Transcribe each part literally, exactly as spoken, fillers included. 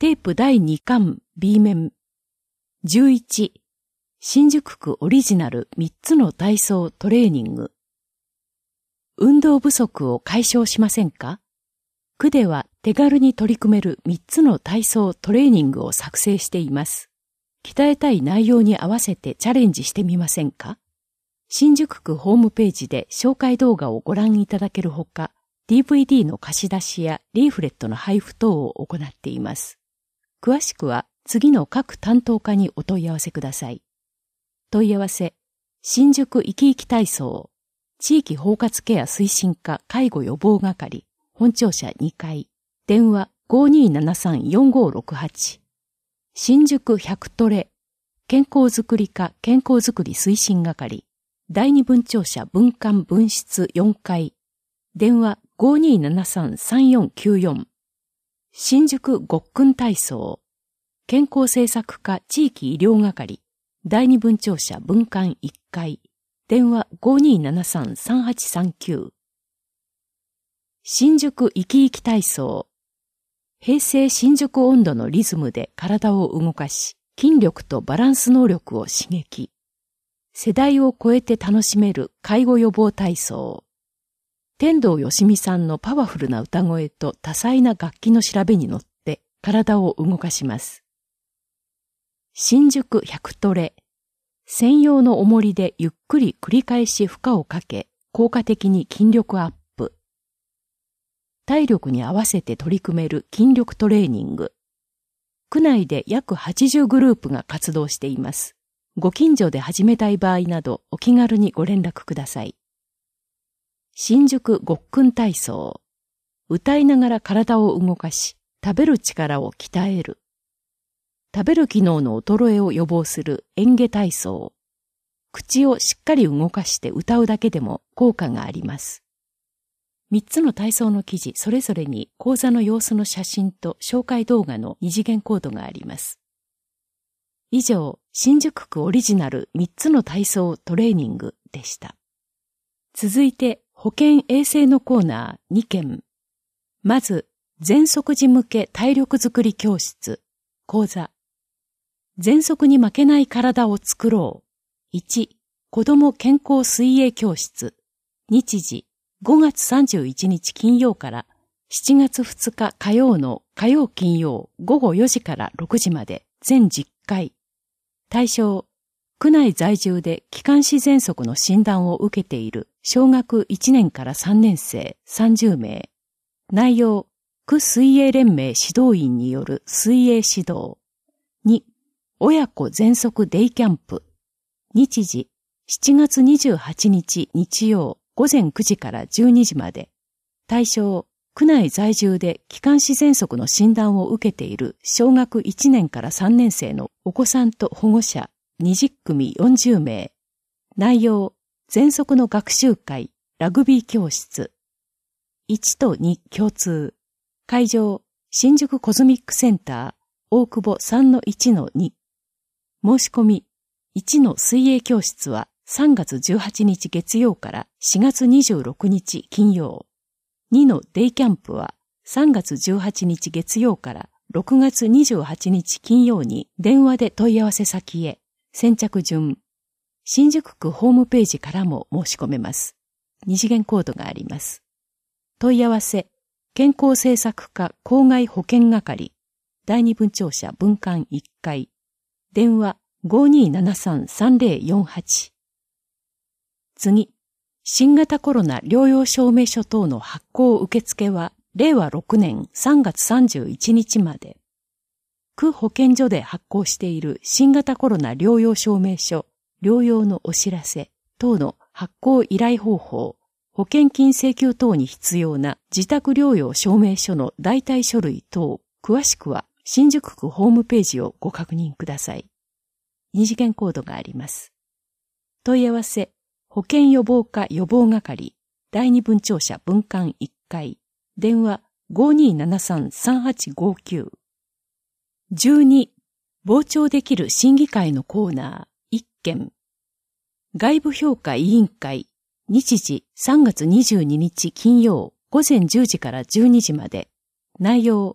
テープだいにかん B 面。じゅういち、新宿区オリジナルみっつの体操トレーニング。運動不足を解消しませんか？区では手軽に取り組めるみっつの体操トレーニングを作成しています。鍛えたい内容に合わせてチャレンジしてみませんか？新宿区ホームページで紹介動画をご覧いただけるほか、ディーブイディー の貸し出しやリーフレットの配布等を行っています。詳しくは次の各担当課にお問い合わせください。問い合わせ、新宿いきいき体操、地域包括ケア推進課介護予防係、本庁舎にかい、電話 ごーにーななさんよんごーろくはち、新宿ひゃくトレ、健康づくり課健康づくり推進係、だいに分庁舎分館分室よんかい、電話 ごーにーななさんさんよんきゅうよん、新宿ごっくん体操、健康政策課地域医療係、だいに分庁舎分館いっかい、電話 ごーにーななさんさんはちさんきゅう。新宿いきいき体操、平成新宿温度のリズムで体を動かし、筋力とバランス能力を刺激。世代を超えて楽しめる介護予防体操。天童よしみさんのパワフルな歌声と多彩な楽器の調べに乗って体を動かします。新宿ひゃくトレ。専用の重りでゆっくり繰り返し負荷をかけ、効果的に筋力アップ。体力に合わせて取り組める筋力トレーニング。区内で約はちじゅうグループが活動しています。ご近所で始めたい場合などお気軽にご連絡ください。新宿ごっくん体操。歌いながら体を動かし、食べる力を鍛える。食べる機能の衰えを予防する嚥下体操。口をしっかり動かして歌うだけでも効果があります。みっつの体操の記事それぞれに講座の様子の写真と紹介動画の二次元コードがあります。以上、新宿区オリジナルみっつの体操トレーニングでした。続いて、保健衛生のコーナーにけん。まず、喘息時向け体力づくり教室、講座。喘息に負けない体を作ろう。いち、子ども健康水泳教室。日時、ごがつさんじゅういちにち金曜からしちがつふつか火曜の火曜金曜ごごよじからろくじまで全じゅっかい。対象、区内在住で気管支喘息の診断を受けている小学いちねんからさんねんせいさんじゅうめい。内容、区水泳連盟指導員による水泳指導。に、親子喘息デイキャンプ。日時、しちがつにじゅうはちにち日曜ごぜんくじからじゅうにじまで。対象、区内在住で気管支喘息の診断を受けている小学いちねんからさんねんせいのお子さんと保護者にじゅっくみよんじゅうめい。内容、喘息の学習会、ラグビー教室。いちとに共通。会場、新宿コズミックセンター、大久保 さんのいちのに。申し込み、いちの水泳教室はさんがつじゅうはちにち月曜からしがつにじゅうろくにち金曜。にのデイキャンプはさんがつじゅうはちにち月曜からろくがつにじゅうはちにち金曜に電話で問い合わせ先へ。先着順。新宿区ホームページからも申し込めます。二次元コードがあります。問い合わせ、健康政策課公害保健係、だいに分庁舎分館いっかい、電話 ごーにーななさんさんぜろよんはち。次、新型コロナ療養証明書等の発行受付は、れいわろくねんさんがつさんじゅういちにちまで。区保健所で発行している新型コロナ療養証明書、療養のお知らせ等の発行依頼方法、保険金請求等に必要な自宅療養証明書の代替書類等、詳しくは新宿区ホームページをご確認ください。二次元コードがあります。問い合わせ、保健予防課予防係、だいに分庁舎分館いっかい、電話 ごーにーななさんさんはちごきゅう。じゅうに、傍聴できる審議会のコーナーいっけん。外部評価委員会、日時さんがつにじゅうににち金曜ごぜんじゅうじからじゅうにじまで。内容、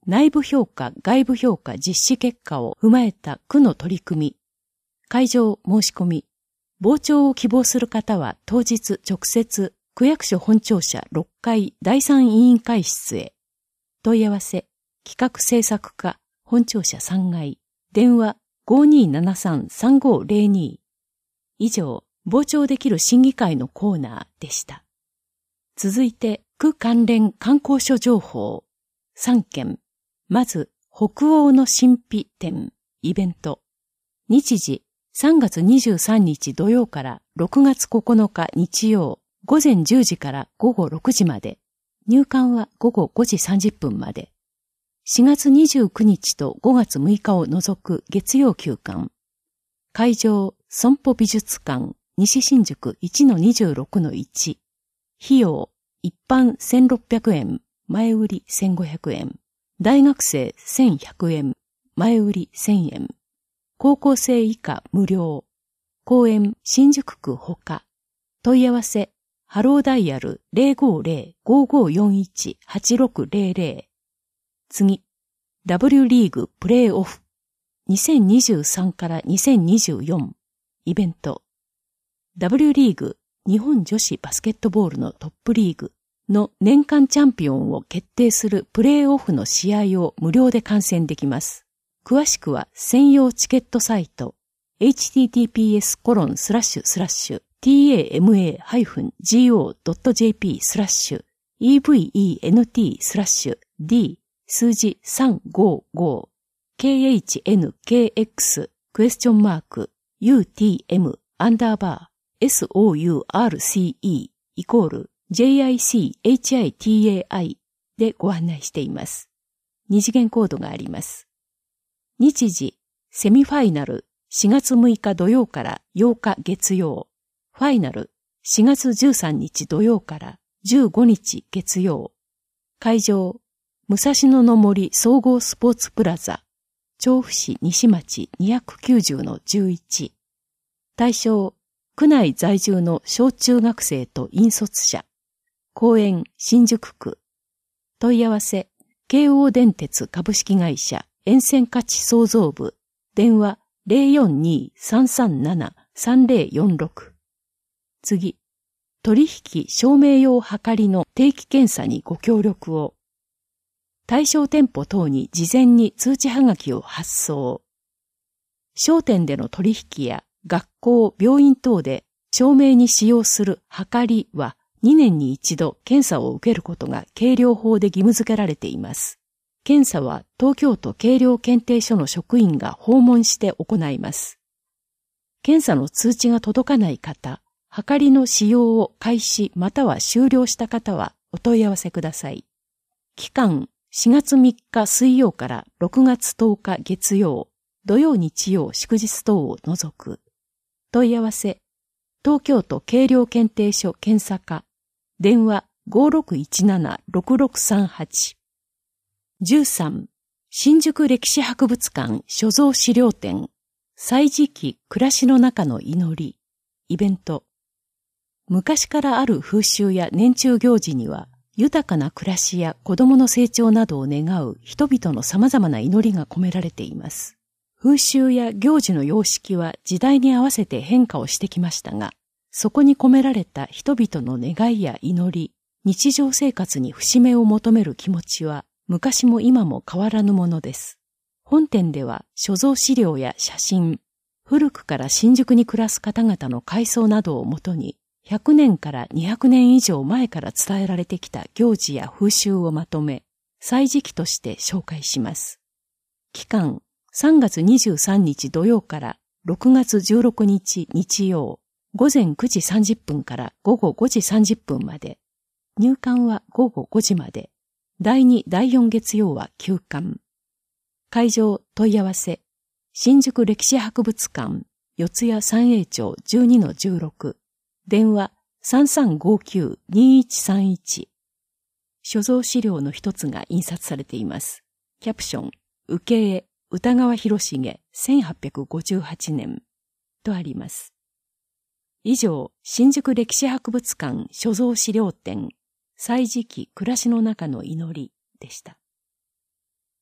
内部評価、外部評価実施結果を踏まえた区の取り組み、会場申し込み、傍聴を希望する方は当日直接区役所本庁舎ろっかいだいさん委員会室へ。問い合わせ、企画制作課本庁舎さんがい、電話 ごーにーななさんさんごーぜろに。以上、傍聴できる審議会のコーナーでした。続いて、区関連観光所情報さんけん。まず、北欧の神秘展、イベント。日時、さんがつにじゅうさんにち土曜からろくがつここのか日曜、午前じゅうじからごごろくじまで。入館はごごごじさんじゅっぷんまで。しがつにじゅうくにちとごがつむいかを除く月曜休館。会場、損保美術館、西新宿 いちのにじゅうろくのいち。費用、一般せんろっぴゃくえん、前売りせんごひゃくえん。大学生せんひゃくえん、前売りせんえん。高校生以下無料。公園新宿区ほか。問い合わせ、ハローダイヤル ゼロごゼロ ごごよんいち はちろくゼロゼロ。次、W リーグプレーオフ。にせんにじゅうさんからにせんにじゅうよん。イベント。W リーグ、日本女子バスケットボールのトップリーグの年間チャンピオンを決定するプレーオフの試合を無料で観戦できます。詳しくは専用チケットサイト エイチティーティーピーエスコロンスラッシュスラッシュ ティーエーエムエーハイフンジーオードットジェーピースラッシュ イーブイイーエヌティースラッシュ D 数字さんごご ケーエイチエヌケーエックス クエスチョンマーク ユーティーエム アンダーバー エスオーユーアールシーイー イコール ジェイアイシーエイチアイティーエーアイ でご案内しています。二次元コードがあります。日時、セミファイナルしがつむいか土曜からようか月曜。ファイナルしがつじゅうさんにち土曜からじゅうごにち月曜。会場、武蔵野の森総合スポーツプラザ、調布市西町にひゃくきゅうじゅうのじゅういち。対象、区内在住の小中学生と引率者。公園新宿区。問い合わせ、京王電鉄株式会社沿線価値創造部。電話 ゼロよんにーさんさんななさんゼロよんろく。次、取引証明用はかりの定期検査にご協力を。対象店舗等に事前に通知はがきを発送。商店での取引や学校、病院等で証明に使用するはかりはにねんに一度検査を受けることが計量法で義務付けられています。検査は東京都計量検定所の職員が訪問して行います。検査の通知が届かない方、はかりの使用を開始または終了した方はお問い合わせください。期間しがつみっか水曜からろくがつとおか月曜、土曜日曜祝日等を除く。問い合わせ、東京都計量検定所検査課、電話 ごろくいちななろくろくさんはち。じゅうさん、新宿歴史博物館所蔵資料展、歳時記暮らしの中の祈り、イベント。昔からある風習や年中行事には、豊かな暮らしや子供の成長などを願う人々の様々な祈りが込められています。風習や行事の様式は時代に合わせて変化をしてきましたが、そこに込められた人々の願いや祈り、日常生活に節目を求める気持ちは昔も今も変わらぬものです。本展では所蔵資料や写真、古くから新宿に暮らす方々の回想などをもとに、ひゃくねんからにひゃくねん以上前から伝えられてきた行事や風習をまとめ、歳時記として紹介します。期間、さんがつにじゅうさんにち土曜からろくがつじゅうろくにち日曜、ごぜんくじさんじゅっぷんからごごごじさんじゅっぷんまで。入館はごごごじまで。だいに、だいよん月曜は休館。会場問い合わせ。新宿歴史博物館、四谷三栄町 じゅうにのじゅうろく。電話 さんさんごきゅうにいちさんいち。所蔵資料の一つが印刷されています。キャプション、請絵、歌川広重、せんはっぴゃくごじゅうはちねんとあります。以上、新宿歴史博物館所蔵資料展、歳時記暮らしの中の祈りでした。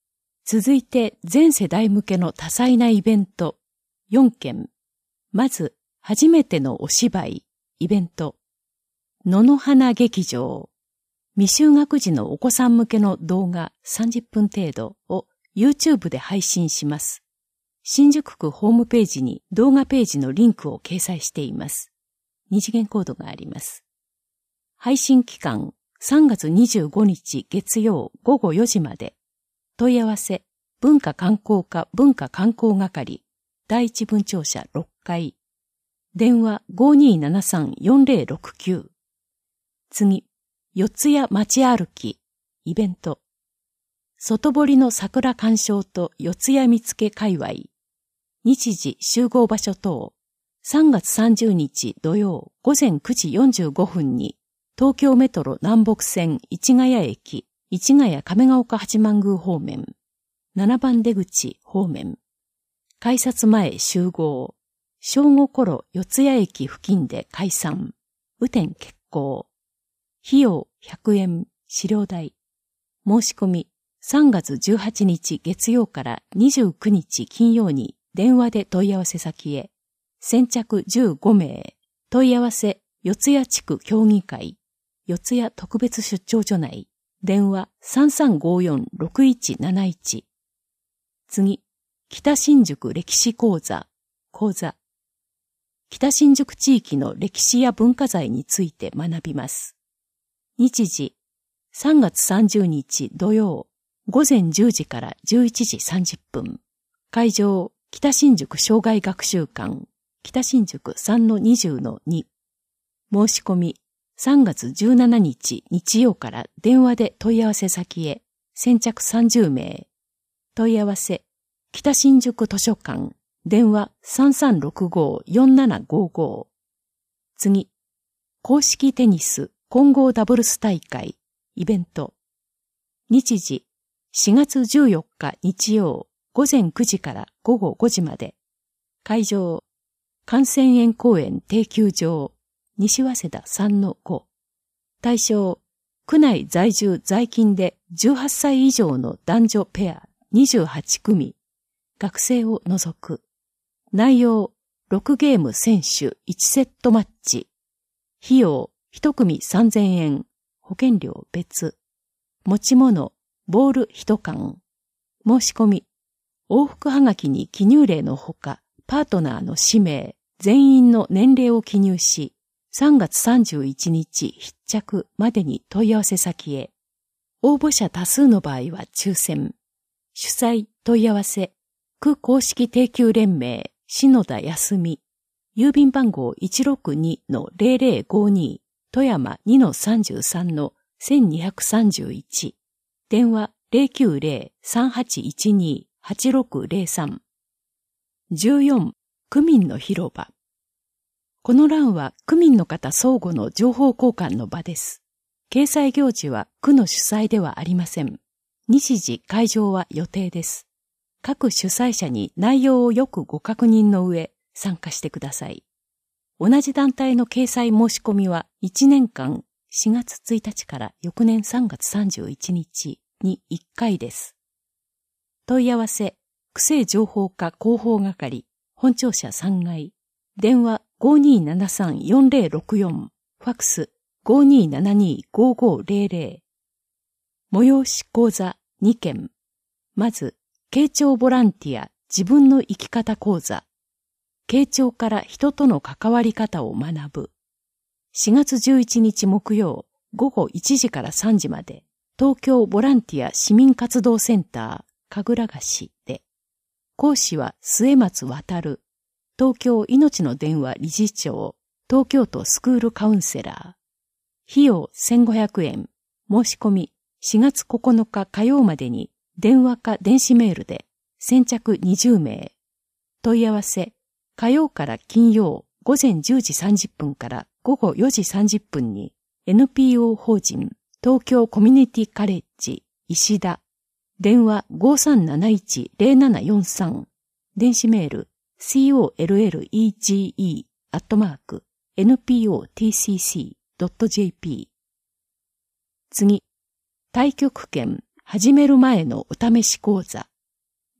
続いて全世代向けの多彩なイベントよんけん。まず、初めてのお芝居、イベント。野の花劇場。未就学児のお子さん向けの動画さんじゅっぷん程度を YouTube で配信します。新宿区ホームページに動画ページのリンクを掲載しています。二次元コードがあります。配信期間さんがつにじゅうごにち月曜ごごよじまで。問い合わせ文化観光課文化観光係第一分庁舎ろっかい。電話 ごーにーななさんよんぜろろくきゅう。次、四谷街歩き、イベント。外堀の桜鑑賞と四谷見附界隈。日時集合場所等。さんがつさんじゅうにち土曜ごぜんくじよんじゅうごふんに東京メトロ南北線市ヶ谷駅、市ヶ谷亀岡八幡宮方面。ななばん出口方面。改札前集合。正午頃四谷駅付近で解散。雨天決行。費用ひゃくえん、資料代。申し込みさんがつじゅうはちにち月曜からにじゅうくにち金曜に電話で問い合わせ先へ。先着じゅうごめい。問い合わせ四谷地区協議会。四谷特別出張所内。電話さんさんごよんろくいちなないち。次、北新宿歴史講座。講座。北新宿地域の歴史や文化財について学びます。日時、さんがつさんじゅうにち土曜、ごぜんじゅうじからじゅういちじさんじゅっぷん。会場、北新宿生涯学習館、北新宿 さんのにじゅうのに。申し込み、さんがつじゅうしちにち日曜から電話で問い合わせ先へ、先着さんじゅうめい。問い合わせ、北新宿図書館、電話さんさんろくごよんななごご。次、公式テニス混合ダブルス大会、イベント。日時、しがつじゅうよっか日曜、ごぜんくじからごごごじまで。会場、感染園公園定休場、西早稲田 さんのご。対象、区内在住在勤でじゅうはっさい以上の男女ペアにじゅうはちくみ。学生を除く。内容、ろくゲーム選手いちセットマッチ。費用、いちくみさんぜんえん。保険料別。持ち物、ボールいちかん。申し込み。往復はがきに記入例のほか、パートナーの氏名、全員の年齢を記入し、さんがつさんじゅういちにち必着までに問い合わせ先へ。応募者多数の場合は抽選。主催問い合わせ。区公式定休連盟、篠田康美。郵便番号 いちろくにのぜろぜろごに。富山 にのさんじゅうさんのせんにひゃくさんじゅういち。電話 ゼロきゅうゼロ さんはちいちに はちろくゼロさん。じゅうよん、区民の広場。この欄は区民の方相互の情報交換の場です。掲載行事は区の主催ではありません。日時会場は予定です。各主催者に内容をよくご確認の上、参加してください。同じ団体の掲載申し込みはいちねんかんしがつついたちから翌年さんがつさんじゅういちにちにいっかいです。問い合わせ、区政情報課広報係、本庁舎さんがい、電話 ごーにーななさんよんぜろろくよん、ファックス ごーにーななにーごーごーぜろぜろ。催し講座にけん。まず、傾聴ボランティア自分の生き方講座。傾聴から人との関わり方を学ぶ。しがつじゅういちにち木曜ごごいちじからさんじまで東京ボランティア市民活動センター神楽菓子で。講師は末松渉。東京いのちの電話理事長。東京都スクールカウンセラー。費用せんごひゃくえん。申し込みしがつここのか火曜までに電話か電子メールで先着にじゅうめい。問い合わせ、火曜から金曜ごぜんじゅうじさんじゅっぷんからごごよじさんじゅっぷんに エヌピーオー 法人東京コミュニティカレッジ石田。電話 ごーさんなないちぜろななよんさん。電子メール コルレジ アットマーク エヌピーオーティーシーシー ドット ジェーピー。次、太極拳始める前のお試し講座。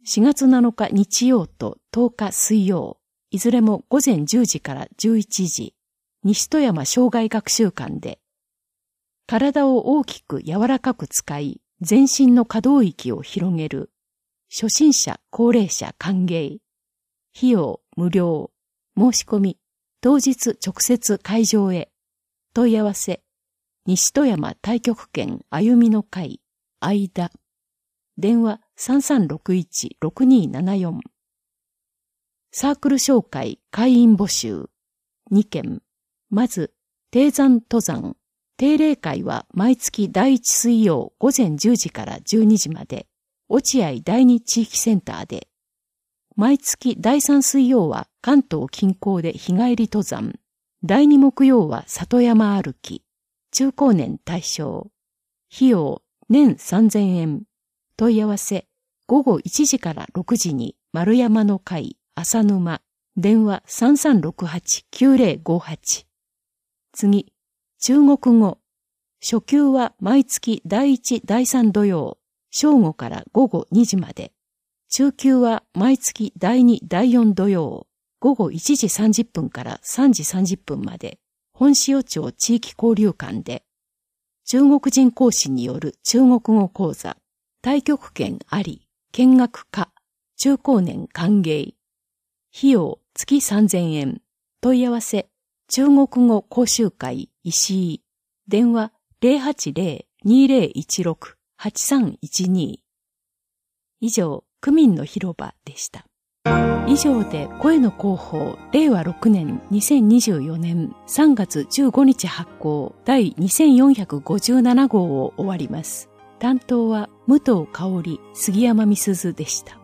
しがつなのか日曜ととおか水曜、いずれもごぜんじゅうじからじゅういちじ、西戸山生涯学習館で、体を大きく柔らかく使い、全身の可動域を広げる、初心者、高齢者歓迎、費用無料、申し込み、当日直接会場へ、問い合わせ、西戸山太極拳歩みの会、間、電話 さんさんろくいちろくにーななよん。サークル紹介会員募集にけん。まず、低山登山。定例会は毎月だいいち水曜ごぜんじゅうじからじゅうにじまで、落合第二地域センターで。毎月だいさん水曜は関東近郊で日帰り登山。だいに木曜は里山歩き。中高年対象。費用年さんぜんえん。問い合わせ、ごごいちじからろくじに丸山の会、浅沼、電話 さんさんろくはちきゅうぜろごはち。次、中国語。初級は毎月だいいち、だいさん土曜、正午からごごにじまで。中級は毎月だいに、だいよん土曜、ごごいちじさんじゅっぷんからさんじさんじゅっぷんまで、本塩町地域交流館で、中国人講師による中国語講座、太極拳あり、見学可、中高年歓迎。費用月さんぜんえん。問い合わせ、中国語講習会石井。電話 ゼロはちゼロ にゼロいちろく はちさんいちに。以上、区民の広場でした。以上で声の広報れいわろくねんにせんにじゅうよねんさんがつじゅうごにち発行第にせんよんひゃくごじゅうななごうを終わります。担当は武藤香織、杉山美鈴でした。